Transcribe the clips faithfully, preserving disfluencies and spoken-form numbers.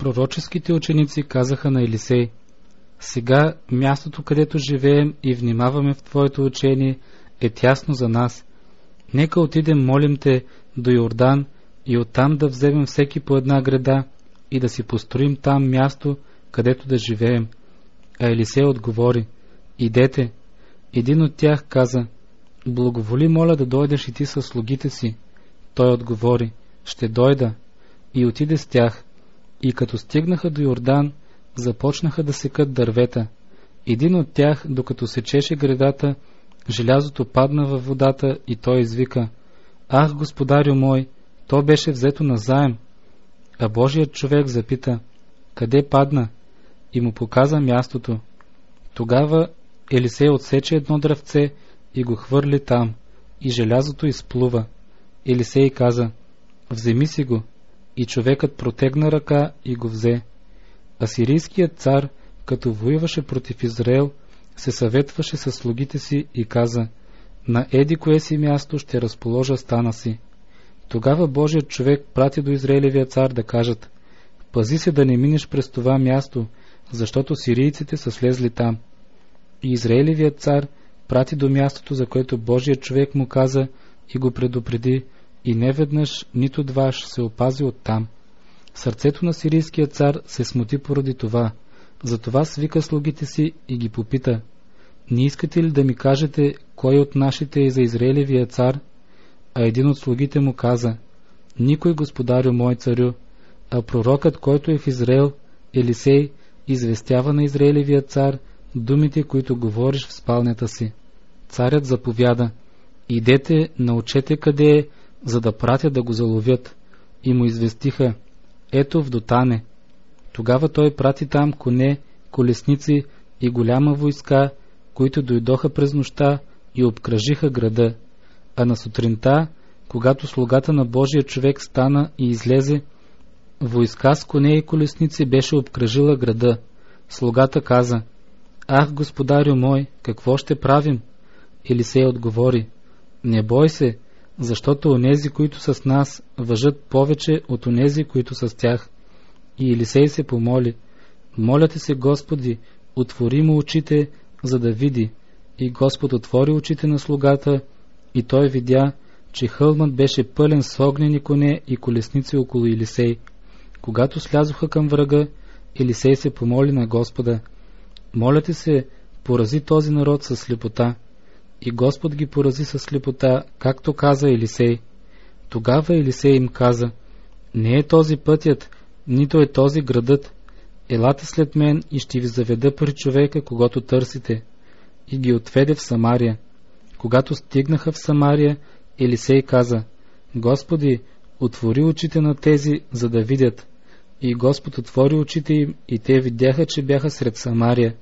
Пророческите ученици казаха на Елисей: сега мястото, където живеем и внимаваме в твоето учение, е тясно за нас. Нека отидем, молим те, до Йордан и оттам да вземем всеки по една града и да си построим там място, където да живеем. А Елисей отговори: идете. Един от тях каза: благоволи, моля, да дойдеш и ти със слугите си. Той отговори: ще дойда. И отиде с тях. И като стигнаха до Йордан, започнаха да секат дървета. Един от тях, докато сечеше гредата, желязото падна във водата и той извика: ах, господарю мой, то беше взето назаем. А Божият човек запита: къде падна? И му показа мястото. Тогава Елисей отсече едно дръвце и го хвърли там, и желязото изплува. Елисей каза: вземи си го. И човекът протегна ръка и го взе. Асирийският цар, като воюваше против Израел, се съветваше със слугите си и каза: на еди кое си място ще разположа стана си. Тогава Божият човек прати до Израилевия цар да кажат: пази се да не минеш през това място, защото сирийците са слезли там. И Израилевият цар прати до мястото, за което Божият човек му каза, и го предупреди, и не веднъж, нито дваш се опази оттам. Сърцето на сирийския цар се смути поради това. Затова свика слугите си и ги попита: не искате ли да ми кажете кой от нашите е за Израилевия цар? А един от слугите му каза: никой, господарю мой царю, а пророкът, който е в Израел, Елисей, известява на Израилевия цар думите, които говориш в спалнята си. Царят заповяда: идете, научете къде е, за да пратят да го заловят. И му известиха: ето в Дотане. Тогава той прати там коне, колесници и голяма войска, които дойдоха през нощта и обкръжиха града. А на сутринта, когато слугата на Божия човек стана и излезе, войска с коне и колесници беше обкръжила града. Слугата каза: ах, господарю мой, какво ще правим? Елисей отговори: не бой се, защото онези, които са с нас, важат повече от онези, които са с тях. И Елисей се помоли: моля ти се, Господи, отвори му очите, за да види. И Господ отвори очите на слугата, и той видя, че хълмът беше пълен с огнени коне и колесници около Елисей. Когато слязоха към врага, Елисей се помоли на Господа: моля ти се, порази този народ със слепота. И Господ ги порази със слепота, както каза Елисей. Тогава Елисей им каза: не е този пътят, нито е този градът. Елате след мен и ще ви заведа при човека, когото търсите. И ги отведе в Самария. Когато стигнаха в Самария, Елисей каза: Господи, отвори очите на тези, за да видят. И Господ отвори очите им, и те видяха, че бяха сред Самария.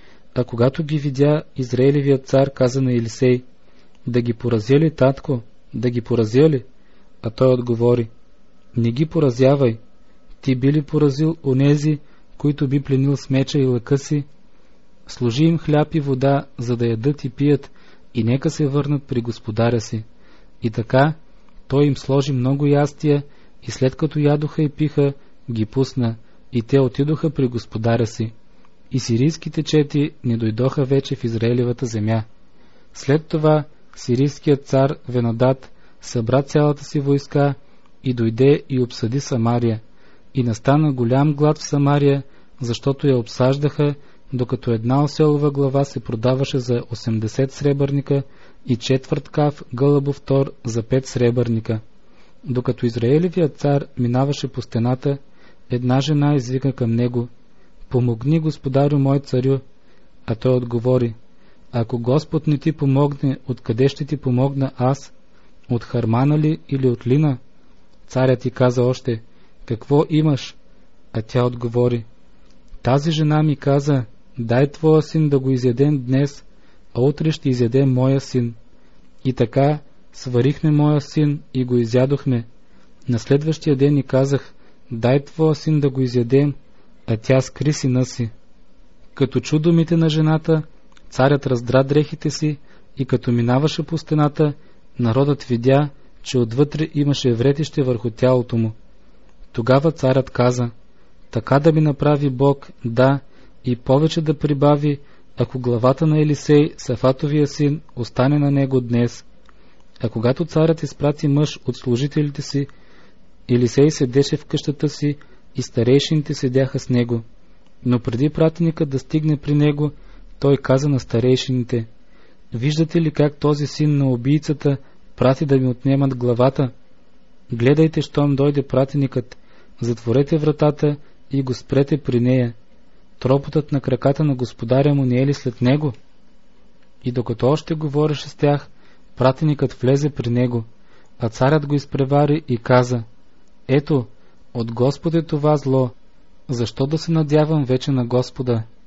А когато ги видя, Израилевият цар каза на Елисей: да ги поразя ли, татко? Да ги поразя ли? А той отговори: не ги поразявай. Ти би ли поразил онези, които би пленил с меча и лъка си? Служи им хляб и вода, за да ядат и пият, и нека се върнат при господаря си. И така той им сложи много ястия, и след като ядоха и пиха, ги пусна, и те отидоха при господаря си. И сирийските чети не дойдоха вече в Израилевата земя. След това сирийският цар Венадат събра цялата си войска и дойде и обсъди Самария. И настана голям глад в Самария, защото я обсаждаха, докато една оселова глава се продаваше за осемдесет сребърника и четвърт каф гълъбов тор за пет сребърника. Докато Израилевият цар минаваше по стената, една жена извика към него: помогни, господарю мой царю. А той отговори: ако Господ не ти помогне, откъде ще ти помогна аз? От Хармана ли или от Лина? Царят ти каза още: какво имаш? А тя отговори: тази жена ми каза: дай твоя син да го изядем днес, а утре ще изядем моя син. И така сварихме моя син и го изядохме. На следващия ден ни казах: дай твоя син да го изядем, а тя скри сина си. Като чу думите на жената, царят раздра дрехите си, и като минаваше по стената, народът видя, че отвътре имаше вретище върху тялото му. Тогава царят каза: Така да ми направи Бог, да, и повече да прибави, ако главата на Елисей, Сафатовия син, остане на него днес. А когато царят изпрати мъж от служителите си, Елисей седеше в къщата си и старейшините седяха с него. Но преди пратеникът да стигне при него, той каза на старейшините: виждате ли как този син на убийцата прати да ми отнемат главата? Гледайте, щом дойде пратеникът, затворете вратата и го спрете при нея. Тропотът на краката на господаря му не е ли след него? И докато още говореше с тях, пратеникът влезе при него, а царят го изпревари и каза: ето, от Господ е това зло, защо да се надявам вече на Господа?